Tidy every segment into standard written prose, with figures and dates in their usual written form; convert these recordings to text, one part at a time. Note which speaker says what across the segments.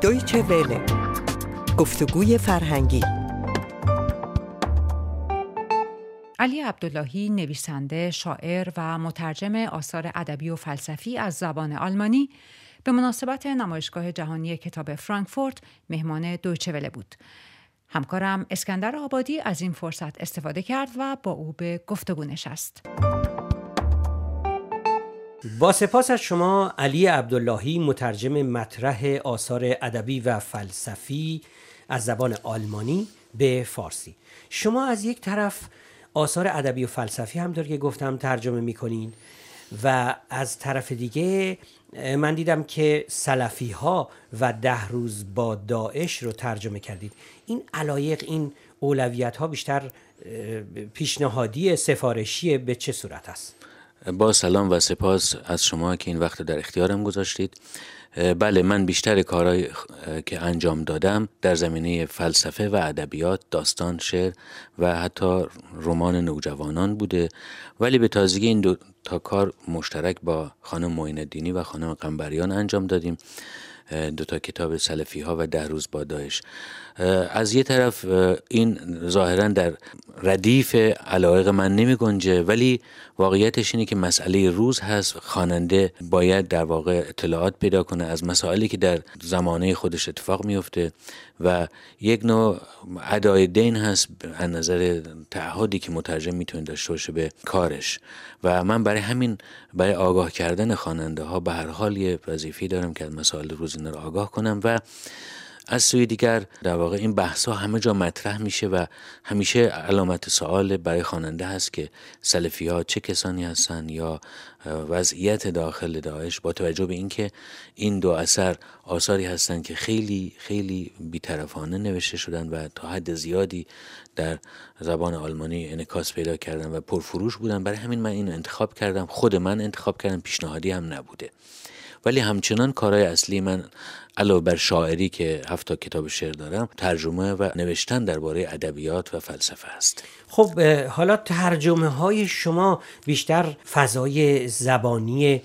Speaker 1: دویچه وله. گفتگوی فرهنگی.
Speaker 2: علی عبداللهی نویسنده، شاعر و مترجم آثار ادبی و فلسفی از زبان آلمانی به مناسبت نمایشگاه جهانی کتاب فرانکفورت مهمان دویچه وله بود. همکارم اسکندر آبادی از این فرصت استفاده کرد و با او به گفتگو نشست.
Speaker 3: با سپاس از شما علی عبداللهی، مترجم مطرح آثار ادبی و فلسفی از زبان آلمانی به فارسی. شما از یک طرف آثار ادبی و فلسفی هم داره که گفتم ترجمه میکنین و از طرف دیگه من دیدم که سلفی ها و 10 روز با داعش رو ترجمه کردید. این علایق، این اولویت ها بیشتر پیشنهادی، سفارشی به چه صورت است؟
Speaker 4: با سلام و سپاس از شما که این وقت در اختیارم گذاشتید. بله، من بیشتر کارهایی که انجام دادم در زمینه فلسفه و ادبیات، داستان، شعر و حتی رمان نوجوانان بوده، ولی به تازگی این دو تا کار مشترک با خانم معین الدینی و خانم قنبریان انجام دادیم. 2 تا کتاب سلفی ها و 10 روز با داعش. از یه طرف این ظاهرا در ردیف علایق من نمی گنجه، ولی واقعیتش اینه که مسئله روز هست. خواننده باید در واقع اطلاعات پیدا کنه از مسائلی که در زمانه خودش اتفاق میفته و یک نوع ادای دین هست از نظر تعهدی که مترجم میتونه داشته باشه به کارش. و من برای همین، برای آگاه کردن خواننده ها به هر حال یه وظیفه‌ای دارم که از مسائل روز اینا رو آگاه کنم و از سوی دیگر در واقع این بحث ها همه جا مطرح میشه و همیشه علامت سوال برای خواننده هست که سلفی ها چه کسانی هستن یا وضعیت داخل داعش، با توجه به اینکه این 2 اثر آثاری هستن که خیلی خیلی بی‌طرفانه نوشته شدن و تا حد زیادی در زبان آلمانی انعکاس پیدا کردن و پرفروش بودن. برای همین من اینو انتخاب کردم، خود من انتخاب کردم، پیشنهادی هم نبوده. ولی همچنان کارهای اصلی من علاوه بر شاعری که 7 تا کتاب شعر دارم، ترجمه و نوشتن درباره ادبیات و فلسفه است.
Speaker 3: خب حالا ترجمه های شما بیشتر فضای زبانی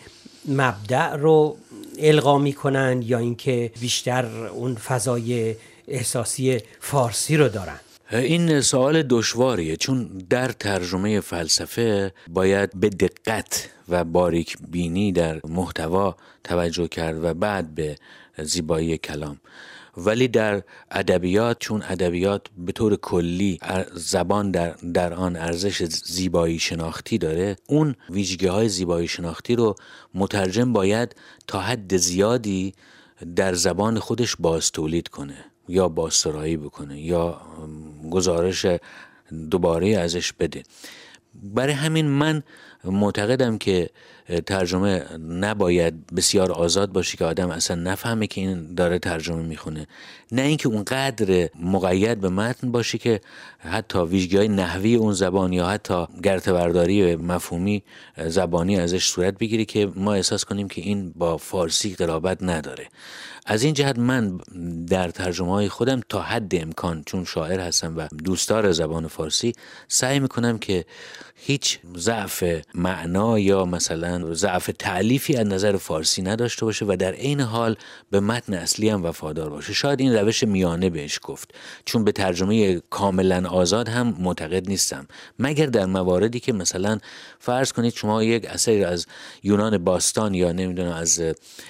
Speaker 3: مبدأ رو القا میکنن یا اینکه بیشتر اون فضای احساسی فارسی رو دارن؟
Speaker 4: این سوال دشواریه، چون در ترجمه فلسفه باید به دقت و باریک بینی در محتوا توجه کرد و بعد به زیبایی کلام. ولی در ادبیات، چون ادبیات به طور کلی زبان در آن ارزش زیبایی شناختی داره، اون ویژگی‌های زیبایی شناختی رو مترجم باید تا حد زیادی در زبان خودش باز تولید کنه یا بازسرایی بکنه یا گزارش دوباره ازش بده. برای همین من معتقدم که ترجمه نباید بسیار آزاد باشه که آدم اصلا نفهمه که این داره ترجمه میخونه، نه اینکه اونقدر مقید به متن باشه که حتی ویژگی‌های نحوی اون زبان یا حتی گرته‌برداری مفهومی زبانی ازش صورت بگیره که ما احساس کنیم که این با فارسی قرابت نداره. از این جهت من در ترجمه‌های خودم تا حد امکان، چون شاعر هستم و دوستدار زبان فارسی، سعی میکنم که هیچ ضعف معنا یا مثلا ضعف تألیفی از نظر فارسی نداشته باشه و در عین حال به متن اصلی هم وفادار باشه. شاید این روش میانه بهش گفت، چون به ترجمه کاملا آزاد هم معتقد نیستم، مگر در مواردی که مثلا فرض کنید شما یک اثری از یونان باستان یا نمیدونم از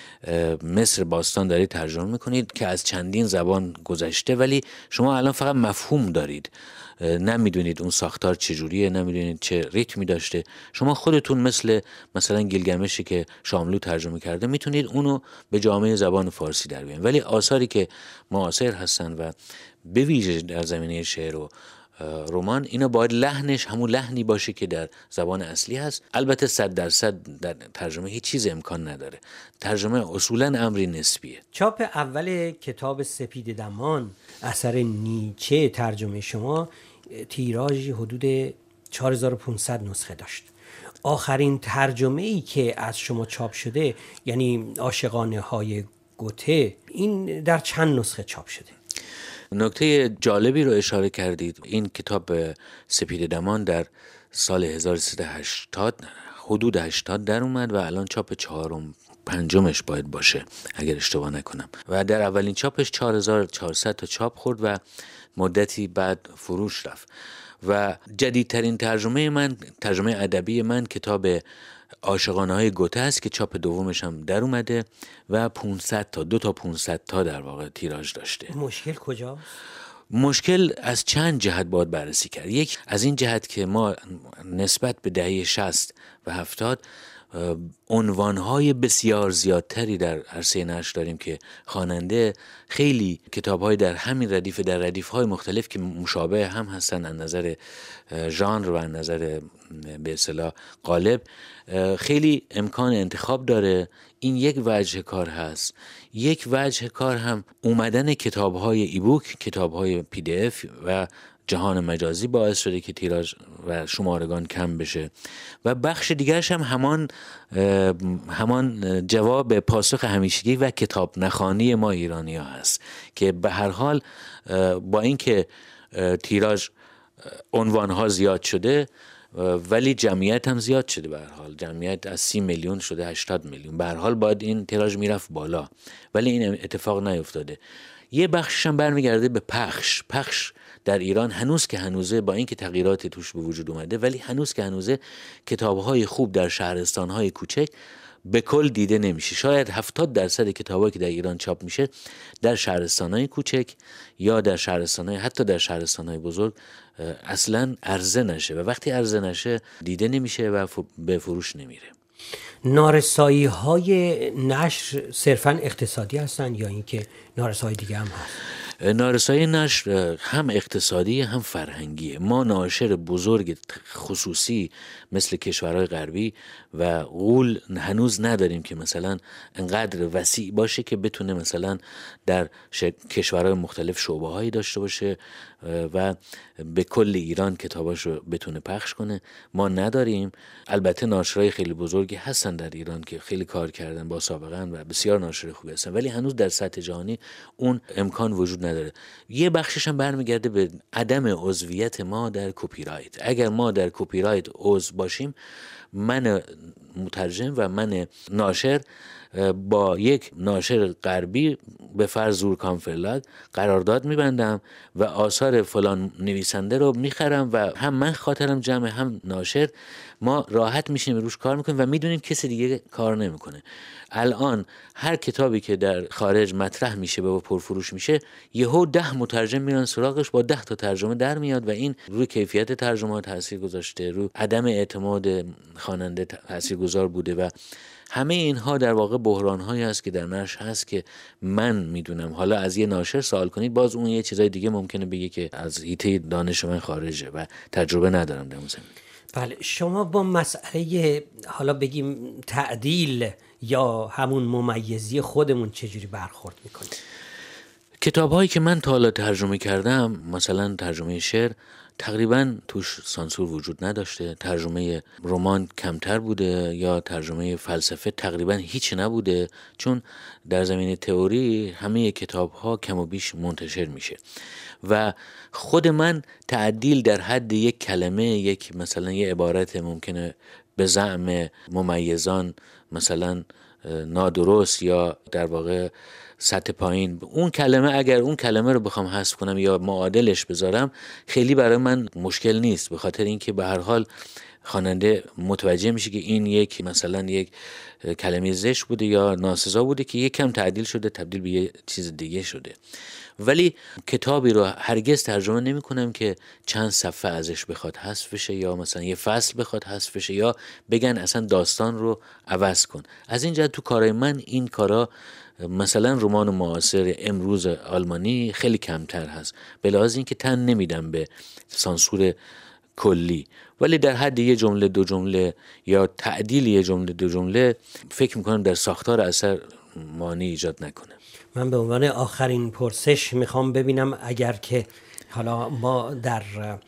Speaker 4: مصر باستان دارید ترجمه میکنید که از چندین زبان گذشته، ولی شما الان فقط مفهوم دارید، نمیدونید اون ساختار چجوریه، نمیدونید چه ریتمی داشته. شما خودتون مثلا گیلگمشی که شاملو ترجمه کرده میتونید اونو به جامعه زبان فارسی در بیارید، ولی آثاری که معاصر هستن و به ویژه در زمینه شعر و رمان، اینا باید لحنش همون لحنی باشه که در زبان اصلی هست. البته 100% در ترجمه هیچ چیز امکان نداره، ترجمه اصولا امری نسبیه.
Speaker 3: چاپ اول کتاب سپید دمان اثر نیچه ترجمه شما تیراژی حدود 4500 نسخه داشت. آخرین ترجمه‌ای که از شما چاپ شده، یعنی عاشقانه های گوته، این در چند نسخه چاپ شده؟
Speaker 4: نکته جالبی رو اشاره کردید. این کتاب سپید دمان در سال 1380 حدود 80 در اومد و الان چاپ 4 پنجمش باید باشه اگر اشتباه نکنم و در اولین چاپش 4400 تا چاپ خورد و مدتی بعد فروش رفت. و جدیدترین ترجمه ادبی من کتاب عاشقانه‌های گوته است که چاپ دومش هم در اومده و 2 تا 500 تا در واقع تیراژ داشته.
Speaker 3: مشکل کجاست؟
Speaker 4: مشکل از چند جهت باید بررسی کرد. یک از این جهت که ما نسبت به دهه 60 و 70 عنوانهای بسیار زیادتری در عرصه نشر داریم که خواننده خیلی کتاب‌های در همین ردیف، در ردیف‌های مختلف که مشابه هم هستن از نظر ژانر و از نظر به اصطلاح قالب، خیلی امکان انتخاب داره. این یک وجه کار هست. یک وجه کار هم اومدن کتاب‌های ایبوک، کتاب‌های PDF و جهان مجازی باعث شده که تیراژ و شمارگان کم بشه و بخش دیگرش هم همان جواب پاسخ همیشگی و کتاب نخوانی ما ایرانی‌ها هست که به هر حال با اینکه تیراژ عنوان‌ها زیاد شده ولی جمعیت هم زیاد شده. به هر حال جمعیت از 30 میلیون شده 80 میلیون. به هر حال باید این تیراژ میرفت بالا ولی این اتفاق نیفتاده. یه بخشش هم برمیگرده به پخش در ایران هنوز که هنوزه، با اینکه تغییرات توش به وجود اومده ولی هنوز که هنوزه کتاب‌های خوب در شهرستان‌های کوچک به کل دیده نمیشه. شاید 70% کتابایی که در ایران چاپ میشه در شهرستان‌های کوچک یا در شهرستان‌های حتی در شهرستان‌های بزرگ اصلاً عرضه نشه و وقتی عرضه نشه دیده نمیشه و به فروش نمیره.
Speaker 3: نارسایی‌های نشر صرفاً اقتصادی هستن یا اینکه نارسایی دیگه هم هست؟
Speaker 4: نارسایی نشر هم اقتصادی هم فرهنگیه. ما ناشر بزرگ خصوصی مثل کشورهای غربی و غول هنوز نداریم که مثلا انقدر وسیع باشه که بتونه مثلا در کشورهای مختلف شعبه‌هایی داشته باشه و به کل ایران کتاباش رو بتونه پخش کنه. ما نداریم. البته ناشرای خیلی بزرگی هستن در ایران که خیلی کار کردن با سابقه و بسیار ناشر خوبی هستن ولی هنوز در سطح جهانی اون امکان وجود نداره. یه بخشش هم برمیگرده به عدم عضویت ما در کپی رایت. اگر ما در کپی رایت عضو باشیم، من مترجم و من ناشر با یک ناشر غربی به فرض زورکان فرلاگ قرارداد میبندم و آثار فلان نویسنده رو میخرم و هم من خاطرم جمع هم ناشر، ما راحت میشیم روش کار میکنیم و میدونیم کسی دیگه کار نمیکنه. الان هر کتابی که در خارج مطرح میشه و پرفروش میشه یهو 10 مترجم میرن سراغش با 10 تا ترجمه در میاد و این روی کیفیت ترجمه تاثیر گذاشته، روی عدم اعتماد خواننده تاثیرگذار بوده و همه اینها در واقع بحران‌هایی هست که در نشر هست که من میدونم. حالا از یه ناشر سوال کنید باز اون یه چیزای دیگه ممکنه بگه که از حیطه دانش من خارجه و تجربه ندارم در اون زمینه.
Speaker 3: بله، شما با مسئله حالا بگیم تعدیل یا همون ممیزی خودمون چجوری برخورد میکنید؟
Speaker 4: کتاب‌هایی که من تا حالا ترجمه کردم، مثلا ترجمه شعر تقریبا توش سانسور وجود نداشته، ترجمه رمان کمتر بوده یا ترجمه فلسفه تقریبا هیچ نبوده، چون در زمینه تئوری همه کتاب‌ها کم و بیش منتشر میشه و خود من تعدیل در حد یک کلمه، یک مثلا یه عبارت ممکنه به زعم ممیزان مثلا نادرست یا در واقع سطح پایین، اون کلمه اگر اون کلمه رو بخوام حذف کنم یا معادلش بذارم خیلی برای من مشکل نیست، به خاطر اینکه به هر حال خواننده متوجه میشه که این یک مثلا یک کلمه زشت بوده یا ناسزا بوده که یک کم تعدیل شده تبدیل به یه چیز دیگه شده. ولی کتابی رو هرگز ترجمه نمی کنم که چند صفحه ازش بخواد حذف بشه یا مثلا یه فصل بخواد حذف بشه یا بگن اصلا داستان رو عوض کن. از این جهت تو کارهای من این کارا مثلا رمان معاصر امروز آلمانی خیلی کمتر هست، به لحاظ اینکه تن نمیدم به سانسور کلی، ولی در حد یه جمله دو جمله یا تعدیل یه جمله دو جمله فکر میکنم در ساختار اثر مانع ایجاد نکنه.
Speaker 3: من به عنوان آخرین پرسش میخوام ببینم اگر که حالا ما در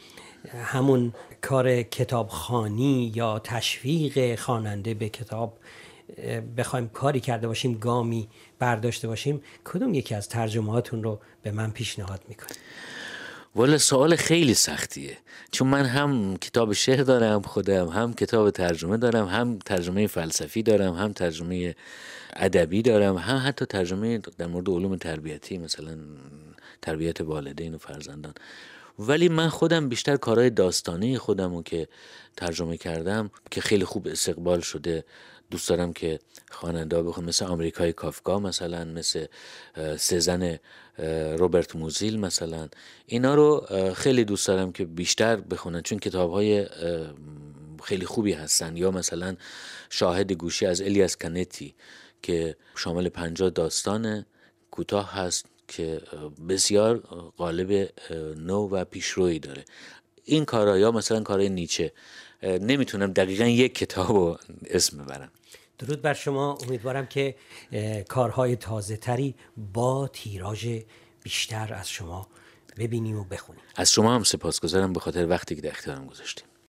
Speaker 3: همون کار کتابخوانی یا تشویق خواننده به کتاب بخوایم کاری کرده باشیم، گامی برداشته باشیم، کدوم یکی از ترجمه‌هاتون رو به من پیشنهاد میکنید؟
Speaker 4: والا سوال خیلی سختیه، چون من هم کتاب شعر دارم خودم، هم کتاب ترجمه دارم، هم ترجمه فلسفی دارم، هم ترجمه ادبی دارم، هم حتی ترجمه در مورد علوم تربیتی، مثلا تربیت والدین و فرزندان. ولی من خودم بیشتر کارهای داستانی خودمو که ترجمه کردم که خیلی خوب استقبال شده دوست دارم که خواننده بخونن، مثل آمریکای کافکا مثلا، مثل سزن روبرت موزیل مثلا. اینا رو خیلی دوست دارم که بیشتر بخونن چون کتاب‌های خیلی خوبی هستن. یا مثلا شاهد گوشی از الیاس کانتی که شامل 50 داستان کوتاه هست که بسیار قالب نو و پیشرویی داره. این کارا، یا مثلا کارهای نیچه، نمیتونم دقیقاً یک کتابو اسم ببرم.
Speaker 3: درود بر شما. امیدوارم که کارهای تازه تری با تیراژ بیشتر از شما ببینیم و بخونیم.
Speaker 4: از شما هم سپاسگزارم به خاطر وقتی که در اختیارم گذاشتیم.